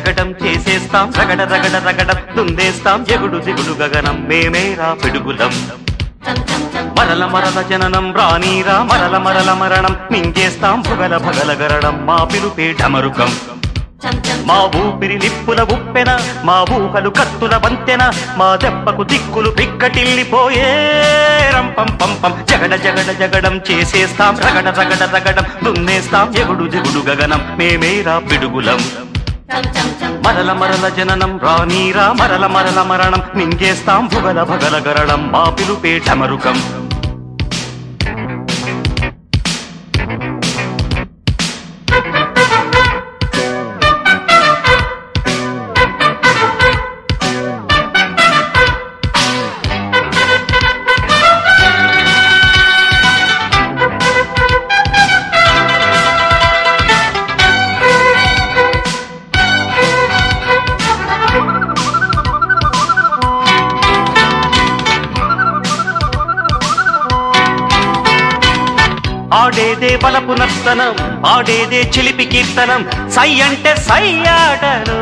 జగడం చేసేస్తాం రగడ రగడ రగడం దుందేస్తాం ఎగుడు దిగుడు గగనం మేమేరా పిడుగులం మరల మరల జననం రానీరా మరల మరల మరణం మింగేస్తాం భగల భగల గరడం మా పిలుపే ఢమరుకం మా ఊపిరి నిప్పుల ఉప్పెన మా ఊహలు కత్తుల వంతెన మా దెబ్బకు దిక్కులు పిక్కటిల్లిపోయే రంపం పంపం జగడ జగడ జగడం చేసేస్తాం రగడ రగడ రగడం దున్నేస్తాం ఎగుడు దిగుడు గగనం మేమేరా పిడుగులం మరల మరల జననం రానీరా మరల మరల మరణం మింగేస్తాం భుగల భగల గరడం మా పిలుపే ఢమరుకం ఆడేదే బలపు నర్తనం ఆడేదే చిలిపి కీర్తనం సై అంటే సై ఆటలు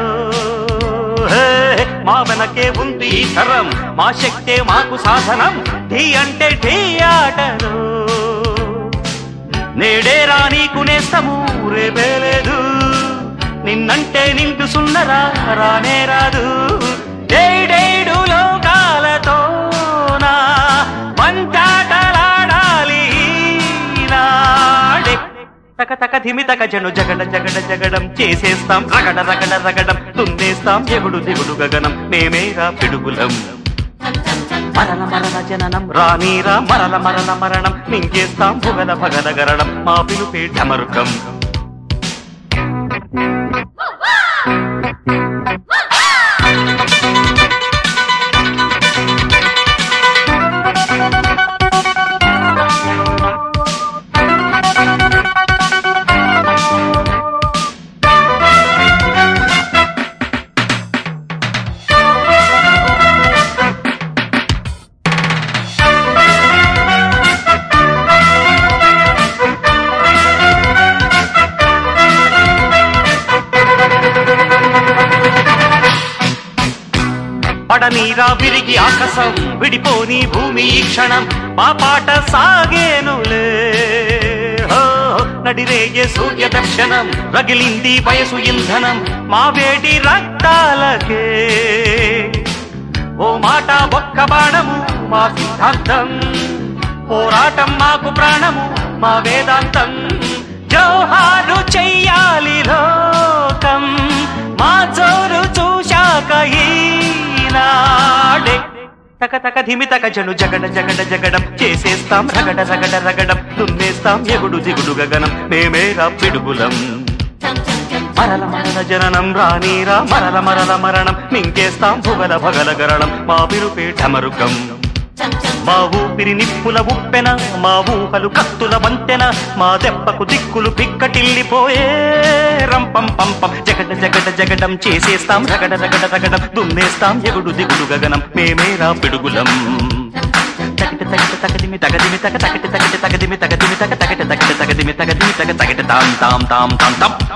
మా వెనకే ఉంది ఈ తరం మా శక్తే మాకు సాధనం ఢీ అంటే ఢీ ఆటలు నేడే రానీకు నేస్తము రేపే లేదు నిన్నంటే నిండు సున్నరా రానే రాదు డేడేడు లోకాలతో నా పంచాటలాడాలి తక తక ధిమి తక జను జగడ జగడ జగడం చేసేస్తాం రగడ రగడ రగడం తుందేస్తాం ఎగుడు దిగుడు గగనం మేమేరా పిడుగులం మరల మరల జననం రానీరా మరల మరల మరణం మింగేస్తాం భుగల భగల గరడం మా పిలుపే ఢమరుకం పడనీరా విరిగి ఆకాశం విడిపోని భూమి ఈ క్షణం మా పాట సాగేనులే నడిరేగే సూర్య దర్శనం రగిలింది వయసు ఇంధనం మా వేడి రక్తాలకే ఓ మాట ఒక్క బాణము మా సిద్ధాంతం పోరాటం మాకు ప్రాణము మా వేదాంతం జోహారు చెయ్యాలి లోకం మా జోరు చూశాక ఈనాడే తక తక ధిమి తక జను జగడ జగడ జగడం చేసేస్తాం రగడ రగడ రగడం దున్నేస్తాం ఎగుడు దిగుడు గగనం మేమేరా పిడుగులం మరల మరల జననం రానీరా మరల మరల మరణం మింగేస్తాం భుగల భగల గరడం మా పిలుపే ఢమరుకం మా ఊపిరి నిప్పుల ఉప్పెన మా ఊహలు కత్తుల వంతెన మా దెబ్బకు దిక్కులు పిక్కటిల్లిపోయే రంపం పంపం జగడ జగడ జగడం చేసేస్తాం రగడ రగడ రగడం దున్నేస్తాం ఎగుడు దిగుడు గగనం మేమేరా పిడుగులం తగిట తగిట తగదిమి తగదిమి తగ తగిట తగిట తగదిమి తగదిమి తగ తగిట తగిట తగదిమి తగదిమి తగ తగిట తాం తాం తాం తాం తాం